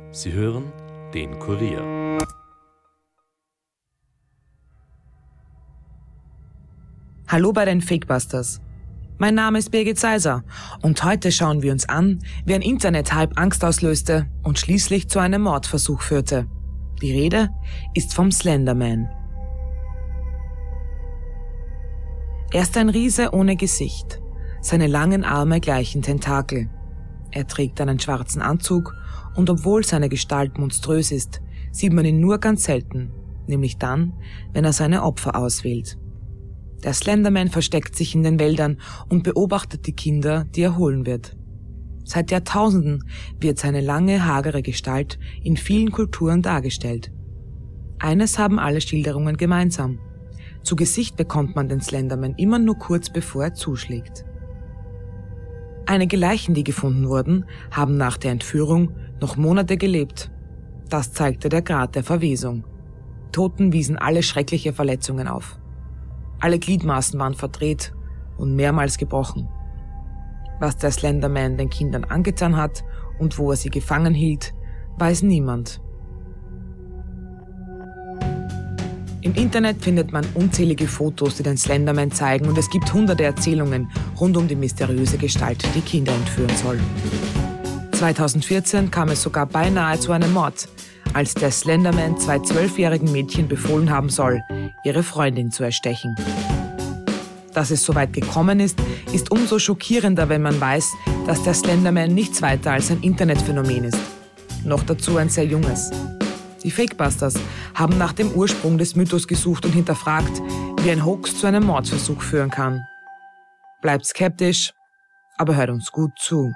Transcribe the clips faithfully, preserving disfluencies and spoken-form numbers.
Sie hören den Kurier. Hallo bei den Fakebusters. Mein Name ist Birgit Seiser und heute schauen wir uns an, wie ein Internet-Hype Angst auslöste und schließlich zu einem Mordversuch führte. Die Rede ist vom Slender Man. Er ist ein Riese ohne Gesicht. Seine langen Arme gleichen Tentakel. Er trägt einen schwarzen Anzug und obwohl seine Gestalt monströs ist, sieht man ihn nur ganz selten, nämlich dann, wenn er seine Opfer auswählt. Der Slenderman versteckt sich in den Wäldern und beobachtet die Kinder, die er holen wird. Seit Jahrtausenden wird seine lange, hagere Gestalt in vielen Kulturen dargestellt. Eines haben alle Schilderungen gemeinsam. Zu Gesicht bekommt man den Slenderman immer nur kurz bevor er zuschlägt. Einige Leichen, die gefunden wurden, haben nach der Entführung noch Monate gelebt. Das zeigte der Grad der Verwesung. Toten wiesen alle schreckliche Verletzungen auf. Alle Gliedmaßen waren verdreht und mehrmals gebrochen. Was der Slenderman den Kindern angetan hat und wo er sie gefangen hielt, weiß niemand. Im Internet findet man unzählige Fotos, die den Slenderman zeigen, und es gibt hunderte Erzählungen rund um die mysteriöse Gestalt, die Kinder entführen soll. zweitausendvierzehn kam es sogar beinahe zu einem Mord, als der Slenderman zwei zwölfjährigen Mädchen befohlen haben soll, ihre Freundin zu erstechen. Dass es so weit gekommen ist, ist umso schockierender, wenn man weiß, dass der Slenderman nichts weiter als ein Internetphänomen ist. Noch dazu ein sehr junges. Die Fakebusters haben nach dem Ursprung des Mythos gesucht und hinterfragt, wie ein Hoax zu einem Mordversuch führen kann. Bleibt skeptisch, aber hört uns gut zu.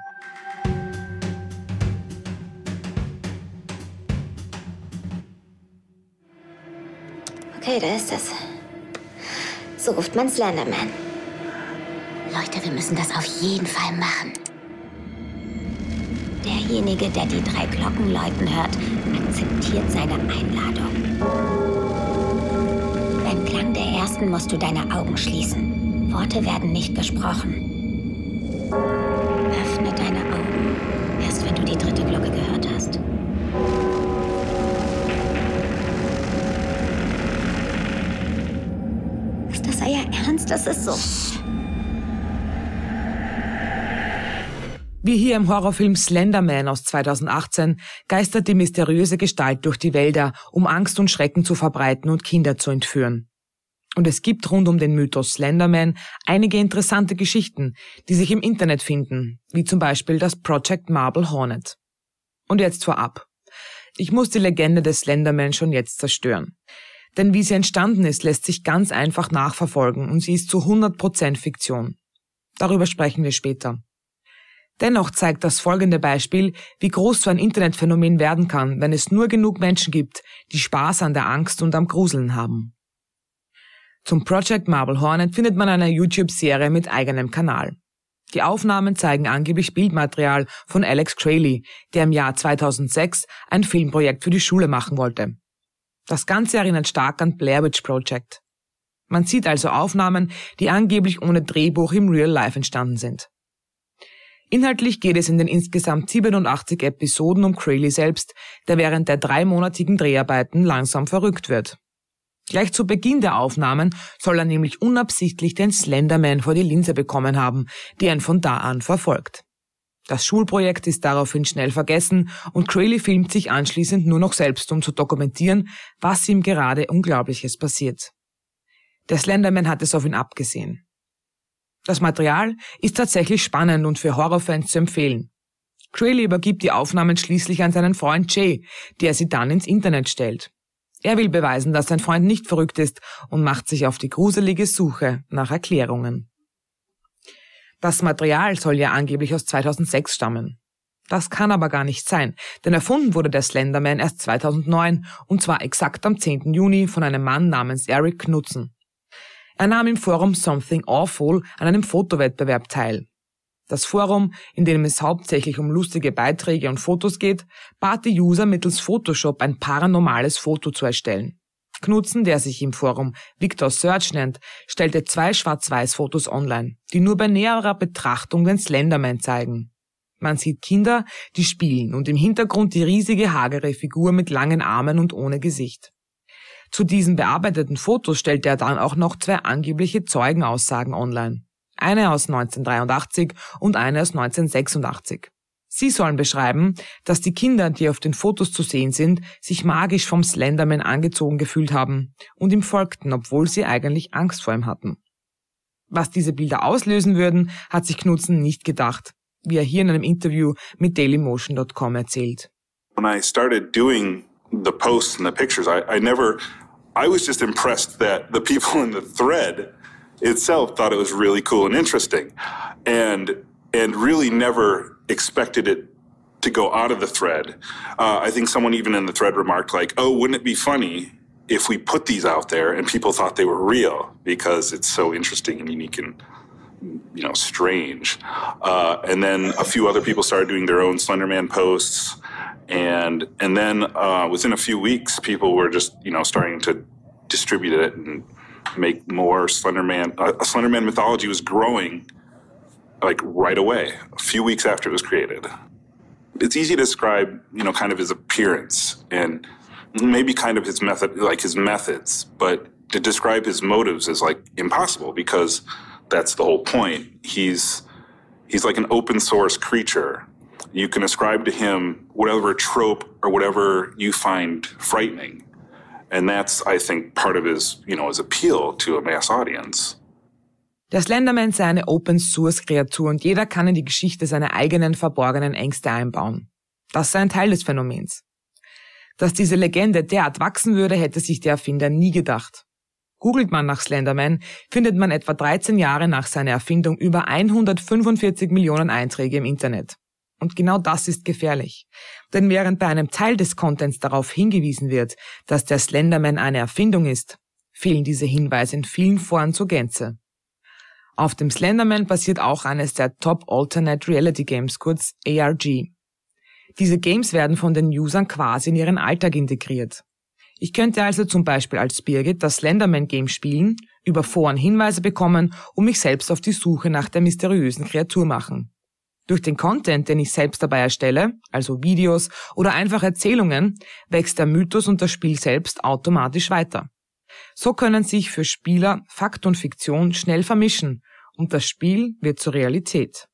Okay, da ist es. So ruft man Slenderman. Leute, wir müssen das auf jeden Fall machen. Derjenige, der die drei Glocken läuten hört, akzeptiert seine Einladung. Beim Klang der ersten musst du deine Augen schließen. Worte werden nicht gesprochen. Öffne deine Augen, erst wenn du die dritte Glocke gehört hast. Ist das euer Ernst? Das ist so... Wie hier im Horrorfilm Slenderman aus zweitausendachtzehn geistert die mysteriöse Gestalt durch die Wälder, um Angst und Schrecken zu verbreiten und Kinder zu entführen. Und es gibt rund um den Mythos Slenderman einige interessante Geschichten, die sich im Internet finden, wie zum Beispiel das Project Marble Hornet. Und jetzt vorab. Ich muss die Legende des Slenderman schon jetzt zerstören. Denn wie sie entstanden ist, lässt sich ganz einfach nachverfolgen und sie ist zu hundert Prozent Fiktion. Darüber sprechen wir später. Dennoch zeigt das folgende Beispiel, wie groß so ein Internetphänomen werden kann, wenn es nur genug Menschen gibt, die Spaß an der Angst und am Gruseln haben. Zum Project Marble Hornet findet man eine YouTube-Serie mit eigenem Kanal. Die Aufnahmen zeigen angeblich Bildmaterial von Alex Crayley, der im Jahr zweitausendsechs ein Filmprojekt für die Schule machen wollte. Das Ganze erinnert stark an Blair Witch Project. Man sieht also Aufnahmen, die angeblich ohne Drehbuch im Real Life entstanden sind. Inhaltlich geht es in den insgesamt siebenundachtzig Episoden um Crayley selbst, der während der dreimonatigen Dreharbeiten langsam verrückt wird. Gleich zu Beginn der Aufnahmen soll er nämlich unabsichtlich den Slenderman vor die Linse bekommen haben, der ihn von da an verfolgt. Das Schulprojekt ist daraufhin schnell vergessen und Crayley filmt sich anschließend nur noch selbst, um zu dokumentieren, was ihm gerade Unglaubliches passiert. Der Slenderman hat es auf ihn abgesehen. Das Material ist tatsächlich spannend und für Horrorfans zu empfehlen. Crayley übergibt die Aufnahmen schließlich an seinen Freund Jay, der sie dann ins Internet stellt. Er will beweisen, dass sein Freund nicht verrückt ist und macht sich auf die gruselige Suche nach Erklärungen. Das Material soll ja angeblich aus zweitausendsechs stammen. Das kann aber gar nicht sein, denn erfunden wurde der Slenderman erst zweitausendneun und zwar exakt am zehnten Juni von einem Mann namens Eric Knudsen. Er nahm im Forum Something Awful an einem Fotowettbewerb teil. Das Forum, in dem es hauptsächlich um lustige Beiträge und Fotos geht, bat die User mittels Photoshop ein paranormales Foto zu erstellen. Knudsen, der sich im Forum Victor Search nennt, stellte zwei Schwarz-Weiß-Fotos online, die nur bei näherer Betrachtung den Slenderman zeigen. Man sieht Kinder, die spielen und im Hintergrund die riesige, hagere Figur mit langen Armen und ohne Gesicht. Zu diesen bearbeiteten Fotos stellte er dann auch noch zwei angebliche Zeugenaussagen online. Eine aus neunzehnhundertdreiundachtzig und eine aus neunzehnhundertsechsundachtzig. Sie sollen beschreiben, dass die Kinder, die auf den Fotos zu sehen sind, sich magisch vom Slenderman angezogen gefühlt haben und ihm folgten, obwohl sie eigentlich Angst vor ihm hatten. Was diese Bilder auslösen würden, hat sich Knudsen nicht gedacht, wie er hier in einem Interview mit dailymotion dot com erzählt. When I started doing the posts and the pictures, I, I never, I was just impressed that the people in the thread itself thought it was really cool and interesting, and and really never expected it to go out of the thread. Uh, I think someone even in the thread remarked like, "Oh, wouldn't it be funny if we put these out there and people thought they were real because it's so interesting and unique and, you know, strange." Uh, and then a few other people started doing their own Slenderman posts, and and then uh, within a few weeks, people were just, you know, starting to distribute it and make more Slenderman. Uh, Slenderman mythology was growing like right away, a few weeks after it was created. It's easy to describe, you know, kind of his appearance and maybe kind of his method, like his methods, but to describe his motives is like impossible because that's the whole point. He's he's like an open source creature. You can ascribe to him whatever trope or whatever you find frightening. And that's, I think, part of his, you know, his appeal to a mass audience. Der Slenderman sei eine Open-Source-Kreatur und jeder kann in die Geschichte seine eigenen verborgenen Ängste einbauen. Das sei ein Teil des Phänomens. Dass diese Legende derart wachsen würde, hätte sich der Erfinder nie gedacht. Googelt man nach Slenderman, findet man etwa dreizehn Jahre nach seiner Erfindung über hundertfünfundvierzig Millionen Einträge im Internet. Und genau das ist gefährlich. Denn während bei einem Teil des Contents darauf hingewiesen wird, dass der Slenderman eine Erfindung ist, fehlen diese Hinweise in vielen Foren zur Gänze. Auf dem Slenderman basiert auch eines der Top Alternate Reality Games, kurz A R G. Diese Games werden von den Usern quasi in ihren Alltag integriert. Ich könnte also zum Beispiel als Birgit das Slenderman-Game spielen, über Foren Hinweise bekommen und mich selbst auf die Suche nach der mysteriösen Kreatur machen. Durch den Content, den ich selbst dabei erstelle, also Videos oder einfach Erzählungen, wächst der Mythos und das Spiel selbst automatisch weiter. So können sich für Spieler Fakt und Fiktion schnell vermischen und das Spiel wird zur Realität.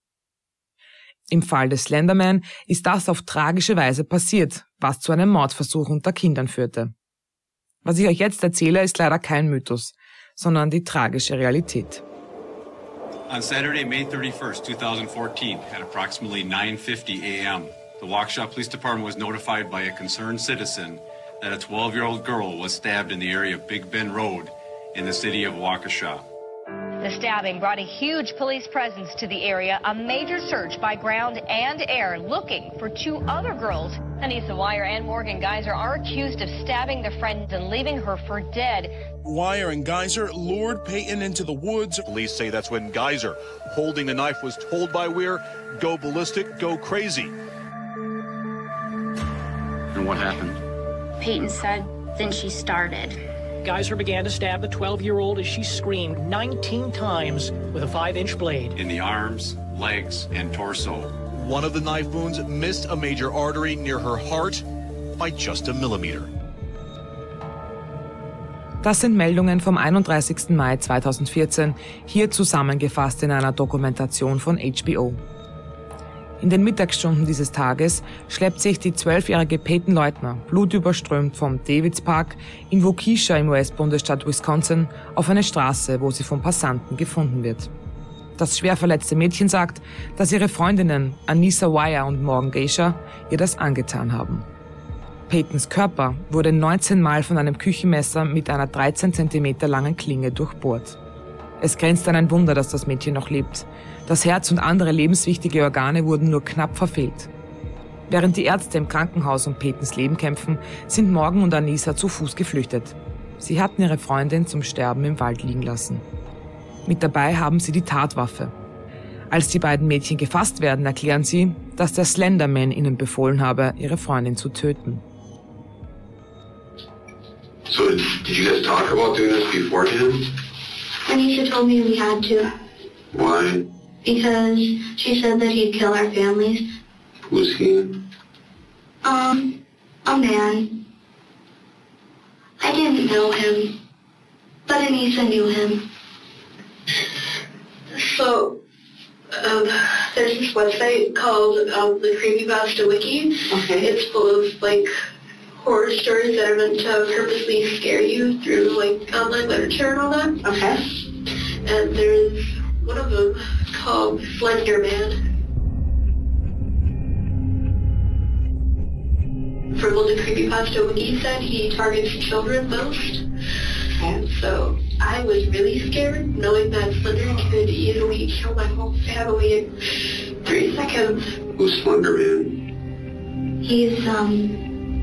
Im Fall des Slenderman ist das auf tragische Weise passiert, was zu einem Mordversuch unter Kindern führte. Was ich euch jetzt erzähle, ist leider kein Mythos, sondern die tragische Realität. On Saturday, May thirty-first, twenty fourteen, at approximately nine fifty a m, the Waukesha Police Department was notified by a concerned citizen that a twelve-year-old girl was stabbed in the area of Big Bend Road in the city of Waukesha. The stabbing brought a huge police presence to the area, a major search by ground and air looking for two other girls. Anissa Wire and Morgan Geyser are accused of stabbing their friend and leaving her for dead. Wire and Geyser lured Peyton into the woods. Police say that's when Geyser, holding the knife, was told by Weir, "Go ballistic, go crazy." And what happened? Peyton said, then she started. Geyser began to stab the twelve-year-old as she screamed nineteen times with a five-inch blade. In the arms, legs, and torso. One of the knife wounds missed a major artery near her heart by just a millimeter. Das sind Meldungen vom einunddreißigsten Mai zweitausendvierzehn, hier zusammengefasst in einer Dokumentation von H B O. In den Mittagsstunden dieses Tages schleppt sich die zwölfjährige Peyton Leutner blutüberströmt vom Davids Park in Waukesha im U S-Bundesstaat Wisconsin auf eine Straße, wo sie von Passanten gefunden wird. Das schwer verletzte Mädchen sagt, dass ihre Freundinnen Anissa Wire und Morgan Geyser ihr das angetan haben. Peytons Körper wurde neunzehn Mal von einem Küchenmesser mit einer dreizehn Zentimeter langen Klinge durchbohrt. Es grenzt an ein Wunder, dass das Mädchen noch lebt. Das Herz und andere lebenswichtige Organe wurden nur knapp verfehlt. Während die Ärzte im Krankenhaus um Peytons Leben kämpfen, sind Morgan und Anissa zu Fuß geflüchtet. Sie hatten ihre Freundin zum Sterben im Wald liegen lassen. Mit dabei haben sie die Tatwaffe. Als die beiden Mädchen gefasst werden, erklären sie, dass der Slenderman ihnen befohlen habe, ihre Freundin zu töten. So did you guys talk about doing this beforehand? Anisha told me we had to. Why? because she said that he'd kill our families. Who's he? Um, a man. I didn't know him, but Anissa knew him. So, um, there's this website called um, the Creepypasta Wiki. Okay. It's full of, like, horror stories that are meant to purposely scare you through, like, online literature and all that. Okay. And there's one of them called Slender Man. For what the Creepypasta Wiki said, he targets children most. And so I was really scared, knowing that Slender could easily kill my whole family in three seconds. Who's Slender Man? He's, um...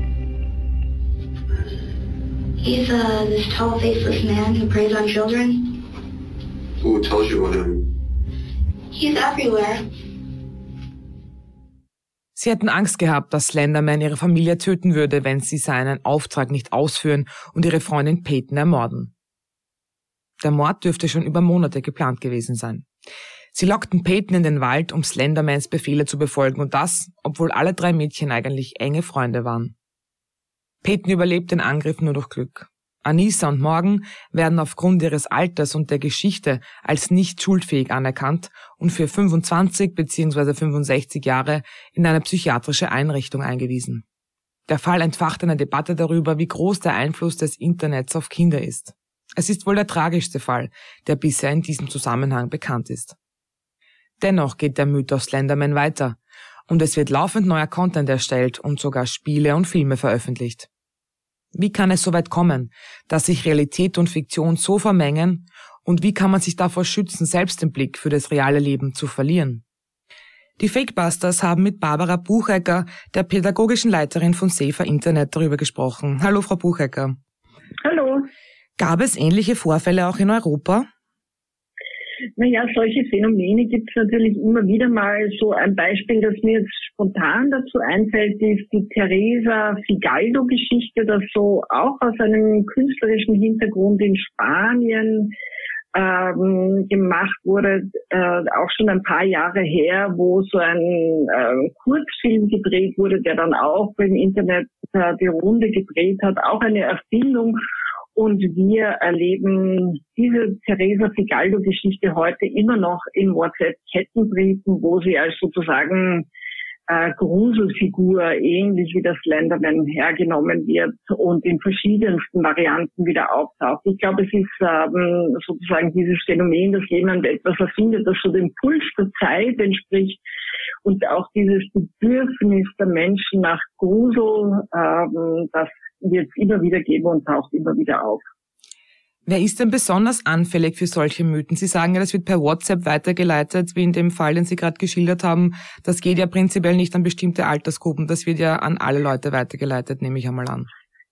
He's, uh, this tall, faceless man who preys on children. Who tells you about him? He's everywhere. Sie hätten Angst gehabt, dass Slenderman ihre Familie töten würde, wenn sie seinen Auftrag nicht ausführen und ihre Freundin Peyton ermorden. Der Mord dürfte schon über Monate geplant gewesen sein. Sie lockten Peyton in den Wald, um Slendermans Befehle zu befolgen, und das, obwohl alle drei Mädchen eigentlich enge Freunde waren. Peyton überlebt den Angriff nur durch Glück. Anissa und Morgan werden aufgrund ihres Alters und der Geschichte als nicht schuldfähig anerkannt und für fünfundzwanzig bzw. fünfundsechzig Jahre in eine psychiatrische Einrichtung eingewiesen. Der Fall entfacht eine Debatte darüber, wie groß der Einfluss des Internets auf Kinder ist. Es ist wohl der tragischste Fall, der bisher in diesem Zusammenhang bekannt ist. Dennoch geht der Mythos Slenderman weiter und es wird laufend neuer Content erstellt und sogar Spiele und Filme veröffentlicht. Wie kann es so weit kommen, dass sich Realität und Fiktion so vermengen, und wie kann man sich davor schützen, selbst den Blick für das reale Leben zu verlieren? Die Fakebusters haben mit Barbara Buchecker, der pädagogischen Leiterin von Safer Internet, darüber gesprochen. Hallo, Frau Buchecker. Hallo. Gab es ähnliche Vorfälle auch in Europa? Naja, solche Phänomene gibt es natürlich immer wieder mal. So ein Beispiel, das mir jetzt spontan dazu einfällt, ist die Teresa Figaldo-Geschichte, das so auch aus einem künstlerischen Hintergrund in Spanien ähm, gemacht wurde, äh, auch schon ein paar Jahre her, wo so ein äh, Kurzfilm gedreht wurde, der dann auch im Internet äh, die Runde gedreht hat, auch eine Erfindung. Und wir erleben diese Teresa Figaldo-Geschichte heute immer noch in WhatsApp-Kettenbriefen, wo sie als sozusagen äh, Gruselfigur, ähnlich wie das Slenderman, hergenommen wird und in verschiedensten Varianten wieder auftaucht. Ich glaube, es ist ähm, sozusagen dieses Phänomen, dass jemand etwas erfindet, das so dem Puls der Zeit entspricht, und auch dieses Bedürfnis der Menschen nach Grusel, ähm, das wird es immer wieder geben und taucht immer wieder auf. Wer ist denn besonders anfällig für solche Mythen? Sie sagen ja, das wird per WhatsApp weitergeleitet, wie in dem Fall, den Sie gerade geschildert haben. Das geht ja prinzipiell nicht an bestimmte Altersgruppen. Das wird ja an alle Leute weitergeleitet, nehme ich einmal an.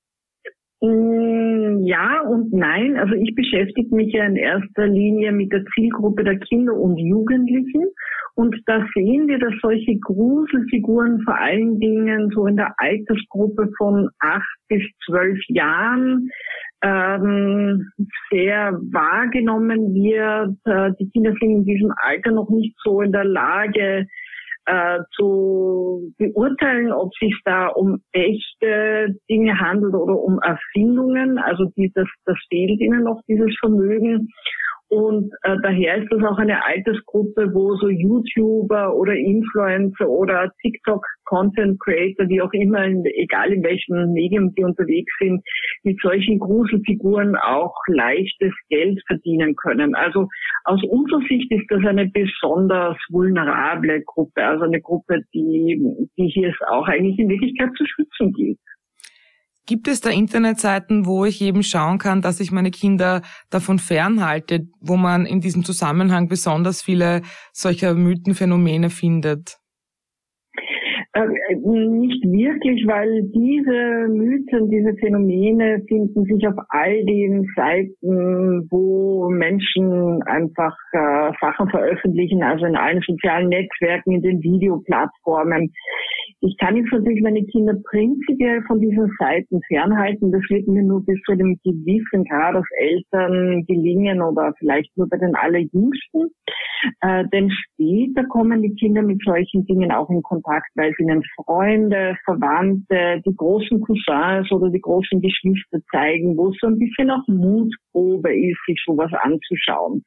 Ja und nein. Also ich beschäftige mich ja in erster Linie mit der Zielgruppe der Kinder und Jugendlichen. Und da sehen wir, dass solche Gruselfiguren vor allen Dingen so in der Altersgruppe von acht bis zwölf Jahren ähm, sehr wahrgenommen wird. Äh, die Kinder sind in diesem Alter noch nicht so in der Lage äh, zu beurteilen, ob es sich da um echte Dinge handelt oder um Erfindungen. Also die, das, das fehlt ihnen noch, dieses Vermögen. Und äh, daher ist das auch eine Altersgruppe, wo so YouTuber oder Influencer oder TikTok-Content-Creator, wie auch immer, in, egal in welchem Medium die unterwegs sind, mit solchen Gruselfiguren auch leichtes Geld verdienen können. Also aus unserer Sicht ist das eine besonders vulnerable Gruppe, also eine Gruppe, die, die hier es auch eigentlich in Wirklichkeit zu schützen gilt. Gibt es da Internetseiten, wo ich eben schauen kann, dass ich meine Kinder davon fernhalte, wo man in diesem Zusammenhang besonders viele solcher Mythenphänomene findet? Äh, nicht wirklich, weil diese Mythen, diese Phänomene finden sich auf all den Seiten, wo Menschen einfach äh, Sachen veröffentlichen, also in allen sozialen Netzwerken, in den Videoplattformen. Ich kann jetzt natürlich meine Kinder prinzipiell von diesen Seiten fernhalten. Das wird mir nur bis zu einem gewissen Grad als Eltern gelingen oder vielleicht nur bei den Allerjüngsten. Äh, denn später kommen die Kinder mit solchen Dingen auch in Kontakt, weil sie ihnen Freunde, Verwandte, die großen Cousins oder die großen Geschwister zeigen, wo es so ein bisschen auch Mutprobe ist, sich sowas anzuschauen.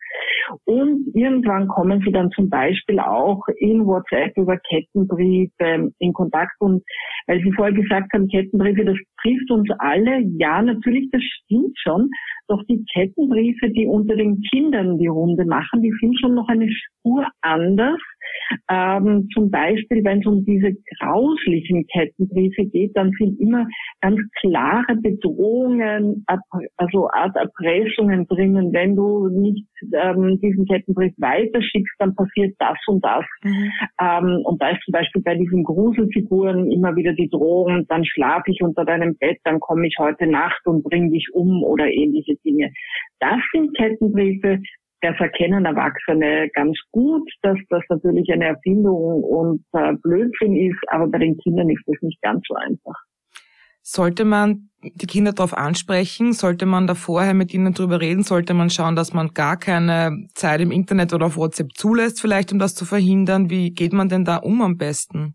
Und irgendwann kommen sie dann zum Beispiel auch in WhatsApp über Kettenbriefe in Kontakt. Und weil Sie vorher gesagt haben, Kettenbriefe, das trifft uns alle. Ja, natürlich, das stimmt schon. Doch die Kettenbriefe, die unter den Kindern die Runde machen, die sind schon noch eine Spur anders. Ähm, zum Beispiel, wenn es um diese grauslichen Kettenbriefe geht, dann sind immer ganz klare Bedrohungen, also Art Erpressungen drinnen. Wenn du nicht ähm, diesen Kettenbrief weiterschickst, dann passiert das und das. Mhm. Ähm, und da ist zum Beispiel bei diesen Gruselfiguren immer wieder die Drohung, dann schlafe ich unter deinem Bett, dann komme ich heute Nacht und bring dich um oder ähnliche Dinge. Das sind Kettenbriefe. Das erkennen Erwachsene ganz gut, dass das natürlich eine Erfindung und äh, Blödsinn ist, aber bei den Kindern ist das nicht ganz so einfach. Sollte man die Kinder darauf ansprechen? Sollte man da vorher mit ihnen drüber reden? Sollte man schauen, dass man gar keine Zeit im Internet oder auf WhatsApp zulässt, vielleicht um das zu verhindern? Wie geht man denn da um am besten?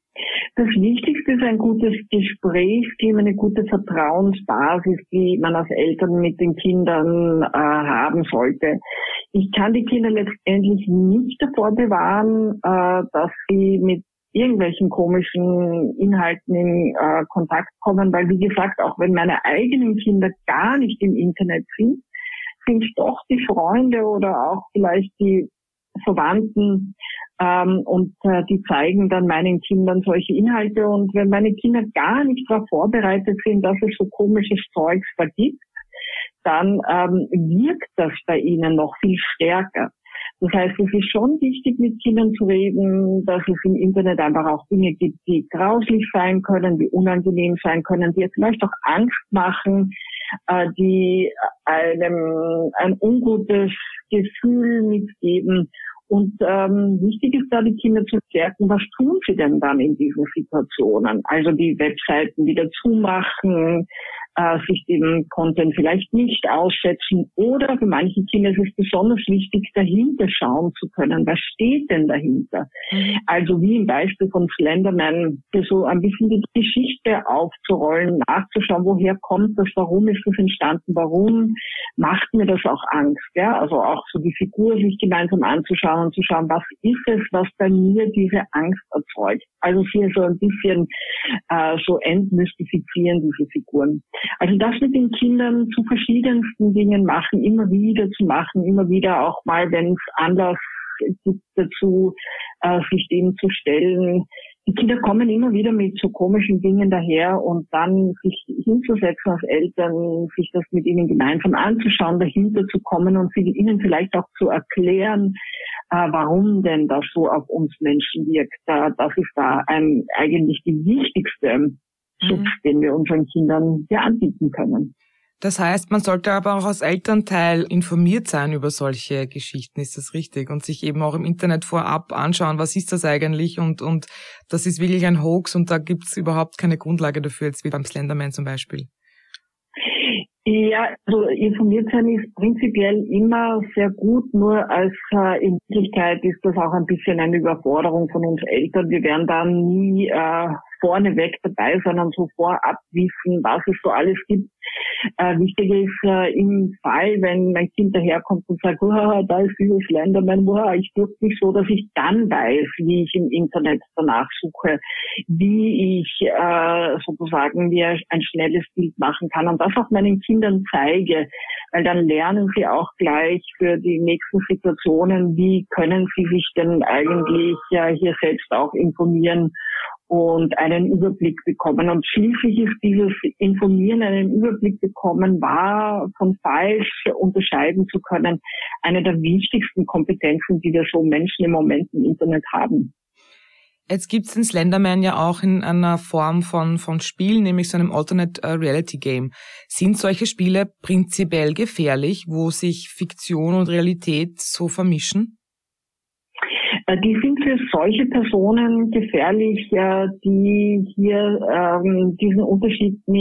Das Wichtigste ist ein gutes Gesprächsklima, eine gute Vertrauensbasis, die man als Eltern mit den Kindern äh, haben sollte. Ich kann die Kinder letztendlich nicht davor bewahren, äh, dass sie mit irgendwelchen komischen Inhalten in äh, Kontakt kommen, weil, wie gesagt, auch wenn meine eigenen Kinder gar nicht im Internet sind, sind doch die Freunde oder auch vielleicht die Verwandten ähm, und äh, die zeigen dann meinen Kindern solche Inhalte. Und wenn meine Kinder gar nicht darauf vorbereitet sind, dass es so komisches Zeugs da gibt, dann ähm, wirkt das bei ihnen noch viel stärker. Das heißt, es ist schon wichtig, mit Kindern zu reden, dass es im Internet einfach auch Dinge gibt, die grauslich sein können, die unangenehm sein können, die vielleicht auch Angst machen, äh, die einem ein ungutes Gefühl mitgeben. Und ähm, wichtig ist da, die Kinder zu stärken, was tun sie denn dann in diesen Situationen? Also die Webseiten wieder zumachen, äh, sich den Content vielleicht nicht ausschätzen, oder für manche Kinder ist es besonders wichtig, dahinter schauen zu können. Was steht denn dahinter? Mhm. Also wie im Beispiel von Slenderman, für so ein bisschen die Geschichte aufzurollen, nachzuschauen, woher kommt das, warum ist das entstanden, warum macht mir das auch Angst? Ja, also auch so die Figur sich gemeinsam anzuschauen und zu schauen, was ist es, was bei mir diese Angst erzeugt. Also hier so ein bisschen äh, so entmystifizieren diese Figuren. Also das mit den Kindern zu verschiedensten Dingen machen, immer wieder zu machen, immer wieder auch mal, wenn es Anlass gibt dazu, äh, sich dem zu stellen. Die Kinder kommen immer wieder mit so komischen Dingen daher, und dann sich hinzusetzen als Eltern, sich das mit ihnen gemeinsam anzuschauen, dahinter zu kommen und ihnen vielleicht auch zu erklären, äh, warum denn das so auf uns Menschen wirkt. Äh, das ist da ein, eigentlich die wichtigste Schutz, mhm. den wir unseren Kindern hier anbieten können. Das heißt, man sollte aber auch als Elternteil informiert sein über solche Geschichten, ist das richtig? Und sich eben auch im Internet vorab anschauen, was ist das eigentlich? Und und das ist wirklich ein Hoax und da gibt's überhaupt keine Grundlage dafür, jetzt wie beim Slenderman zum Beispiel. Ja, also informiert sein ist prinzipiell immer sehr gut, nur als äh, in Wirklichkeit ist das auch ein bisschen eine Überforderung von uns Eltern. Wir werden da nie äh, vorneweg dabei, sondern so vorab wissen, was es so alles gibt. Äh, wichtig ist äh, im Fall, wenn mein Kind daherkommt und sagt, oh, da ist dieses Slenderman, oh, ich drücke mich so, dass ich dann weiß, wie ich im Internet danach suche, wie ich äh, sozusagen mir ein schnelles Bild machen kann und das auch meinen Kindern zeige, weil dann lernen sie auch gleich für die nächsten Situationen, wie können sie sich denn eigentlich äh, hier selbst auch informieren und einen Überblick bekommen. Und schließlich ist dieses Informieren, einen Überblick bekommen, wahr von falsch unterscheiden zu können, eine der wichtigsten Kompetenzen, die wir so Menschen im Moment im Internet haben. Jetzt gibt's den Slenderman ja auch in einer Form von von Spiel, nämlich so einem Alternate Reality Game. Sind solche Spiele prinzipiell gefährlich, wo sich Fiktion und Realität so vermischen? Die sind für solche Personen gefährlich, die hier ähm, diesen Unterschied nicht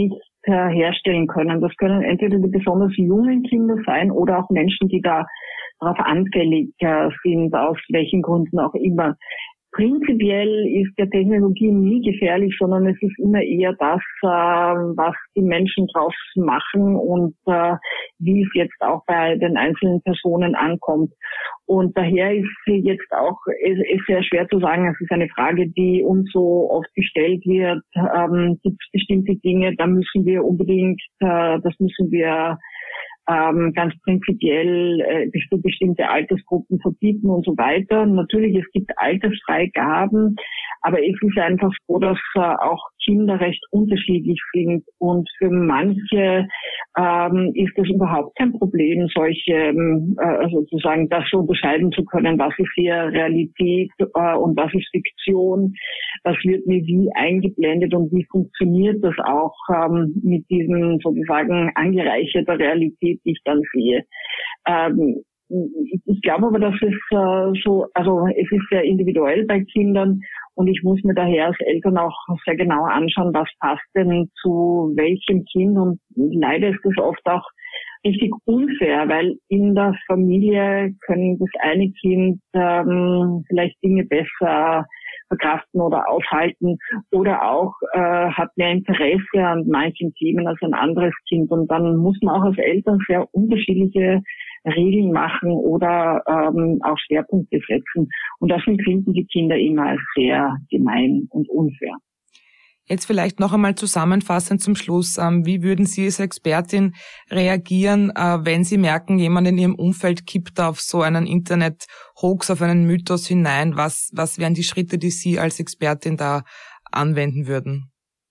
äh, herstellen können. Das können entweder die besonders jungen Kinder sein oder auch Menschen, die da darauf anfällig äh, sind, aus welchen Gründen auch immer. Prinzipiell ist der Technologie nie gefährlich, sondern es ist immer eher das, äh, was die Menschen draus machen und äh, wie es jetzt auch bei den einzelnen Personen ankommt. Und daher ist jetzt auch ist, ist sehr schwer zu sagen. Es ist eine Frage, die uns so oft gestellt wird. Ähm, gibt es bestimmte Dinge, da müssen wir unbedingt, äh, das müssen wir Ähm, ganz prinzipiell äh, bestimmte Altersgruppen verbieten und so weiter. Natürlich, es gibt Altersfreigaben, aber es ist einfach so, dass äh, auch Kinder recht unterschiedlich sind und für manche ähm, ist das überhaupt kein Problem, solche äh, sozusagen das so unterscheiden zu können, was ist hier Realität äh, und was ist Fiktion, was wird mir wie eingeblendet und wie funktioniert das auch ähm, mit diesem sozusagen angereicherter Realität, die ich dann sehe. Ähm, ich glaube aber, dass es äh, so, also es ist sehr individuell bei Kindern und ich muss mir daher als Eltern auch sehr genau anschauen, was passt denn zu welchem Kind, und leider ist das oft auch richtig unfair, weil in der Familie können das eine Kind ähm, vielleicht Dinge besser verkraften oder aushalten oder auch äh, hat mehr Interesse an manchen Themen als ein anderes Kind, und dann muss man auch als Eltern sehr unterschiedliche Regeln machen oder ähm, auch Schwerpunkte setzen, und das empfinden die Kinder immer als sehr gemein und unfair. Jetzt vielleicht noch einmal zusammenfassend zum Schluss. Ähm, wie würden Sie als Expertin reagieren, äh, wenn Sie merken, jemand in Ihrem Umfeld kippt auf so einen Internet-Hoax, auf einen Mythos hinein? Was, was wären die Schritte, die Sie als Expertin da anwenden würden?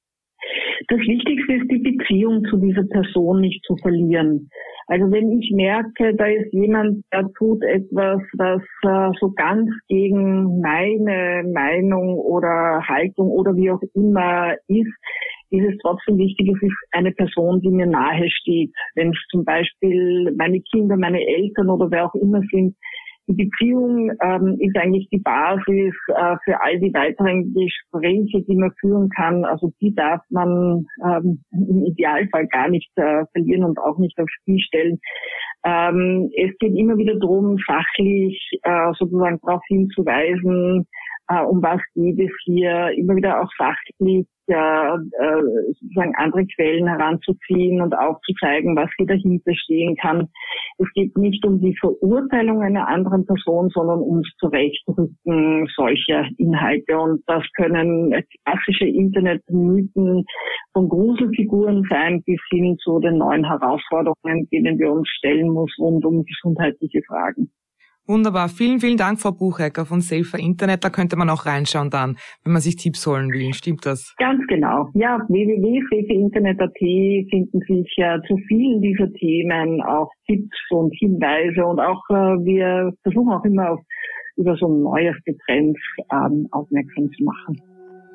Das Wichtigste ist, die Beziehung zu dieser Person nicht zu verlieren. Also wenn ich merke, da ist jemand, der tut etwas, was äh, so ganz gegen meine Meinung oder Haltung oder wie auch immer ist, ist es trotzdem wichtig, es ist eine Person, die mir nahe steht. Wenn es zum Beispiel meine Kinder, meine Eltern oder wer auch immer sind, die Beziehung ähm, ist eigentlich die Basis äh, für all die weiteren Gespräche, die man führen kann. Also die darf man ähm, im Idealfall gar nicht äh, verlieren und auch nicht aufs Spiel stellen. Ähm, es geht immer wieder darum, fachlich äh, sozusagen darauf hinzuweisen, äh, um was geht es hier, immer wieder auch sachlich ja, äh, sozusagen andere Quellen heranzuziehen und aufzuzeigen, was hier dahinter stehen kann. Es geht nicht um die Verurteilung einer anderen Person, sondern ums Zurechtrücken solcher Inhalte. Und das können klassische Internetmythen von Gruselfiguren sein, bis hin zu den neuen Herausforderungen, denen wir uns stellen müssen, rund um gesundheitliche Fragen. Wunderbar. Vielen, vielen Dank, Frau Buchecker von Safer Internet. Da könnte man auch reinschauen dann, wenn man sich Tipps holen will. Stimmt das? Ganz genau. Ja, w w w punkt safer internet punkt a t finden sich äh, zu vielen dieser Themen auch Tipps und Hinweise, und auch äh, wir versuchen auch immer auf, über so neueste Trends ähm, aufmerksam zu machen.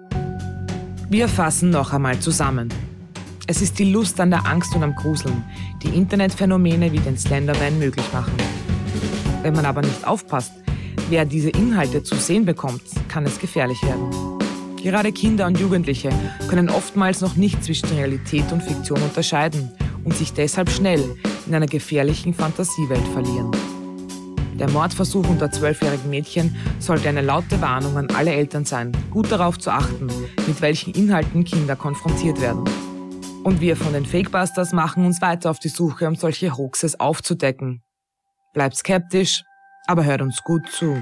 Wir fassen noch einmal zusammen. Es ist die Lust an der Angst und am Gruseln, die Internetphänomene wie den Slenderman möglich machen. Wenn man aber nicht aufpasst, wer diese Inhalte zu sehen bekommt, kann es gefährlich werden. Gerade Kinder und Jugendliche können oftmals noch nicht zwischen Realität und Fiktion unterscheiden und sich deshalb schnell in einer gefährlichen Fantasiewelt verlieren. Der Mordversuch unter zwölfjährigen Mädchen sollte eine laute Warnung an alle Eltern sein, gut darauf zu achten, mit welchen Inhalten Kinder konfrontiert werden. Und wir von den Fakebusters machen uns weiter auf die Suche, um solche Hoaxes aufzudecken. Bleibt skeptisch, aber hört uns gut zu.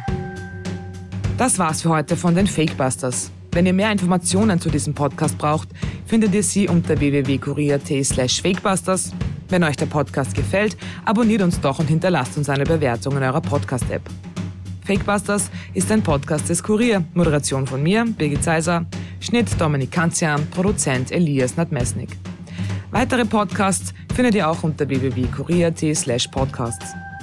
Das war's für heute von den Fakebusters. Wenn ihr mehr Informationen zu diesem Podcast braucht, findet ihr sie unter w w w punkt kurier punkt a t slash fakebusters. Wenn euch der Podcast gefällt, abonniert uns doch und hinterlasst uns eine Bewertung in eurer Podcast-App. Fakebusters ist ein Podcast des Kurier. Moderation von mir, Birgit Seiser, Schnitt Dominik Kanzian, Produzent Elias Nadmesnik. Weitere Podcasts findet ihr auch unter w w w punkt kurier punkt a t slash podcasts.